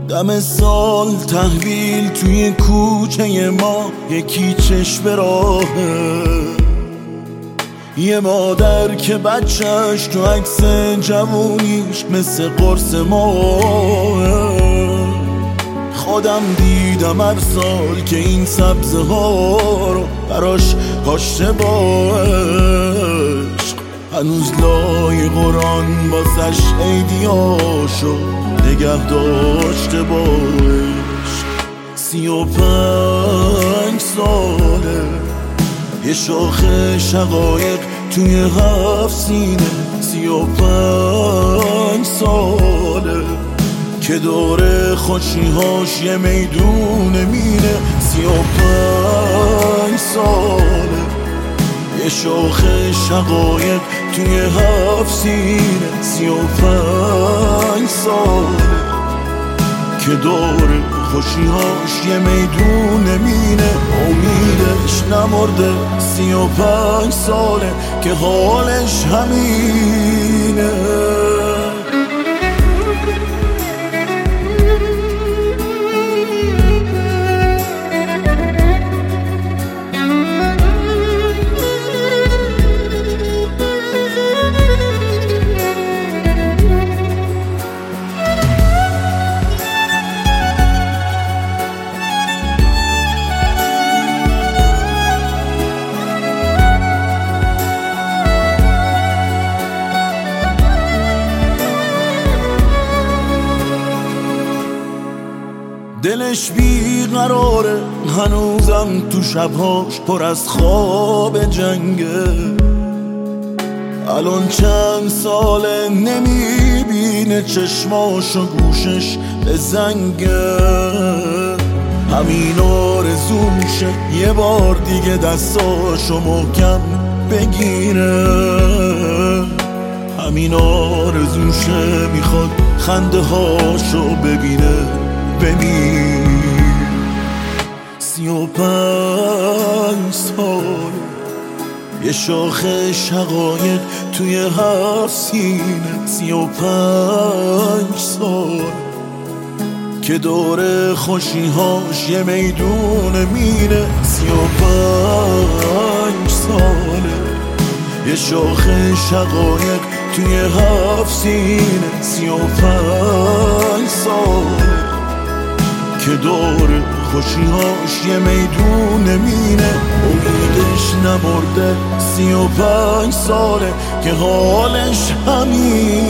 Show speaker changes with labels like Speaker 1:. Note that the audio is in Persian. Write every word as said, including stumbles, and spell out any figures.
Speaker 1: دم سال تحویل توی کوچه ما یکی چشم راهه، یه مادر که بچهش تو عکس جوونیش مثل قرص ماه. خودم دیدم هر سال که این سبزه ها رو براش کاشته با عشق، هنوز لای قرآن باسش عیدیاشو نگه داشته با عشق. سی و پنج ساله یه شاخه شقایق توی هفت سینه، سی و پنج ساله که داره خوشیهاش یه میدون مینه. سی و پنج ساله یه شاخه شقایق توی هفت سینه، سی و پنج ساله که داره خوشیهاش یه میدون مینه. امیدش نمرده، سی و پنج ساله که حالش همینه. دلش بیقراره هنوزم تو شبهاش پر از خواب جنگه، الان چند ساله نمیبینه چشماش و گوشش به زنگه. همین آرزوشه یه بار دیگه دستاشو محکم بگیره، همین آرزوشه میخواد خنده هاشو ببینه ببین. سی و پنج سال یه شاخه شقایق توی هفت سینه، سی و پنج سال که داره خوشیهاش یه میدون مینه. سی و پنج ساله یه شاخه شقایق توی هفت سینه، سی و پنج ساله که داره خوشیهاش یه میدون مینه. امیدش نمرده، سی و پنج ساله که حالش همین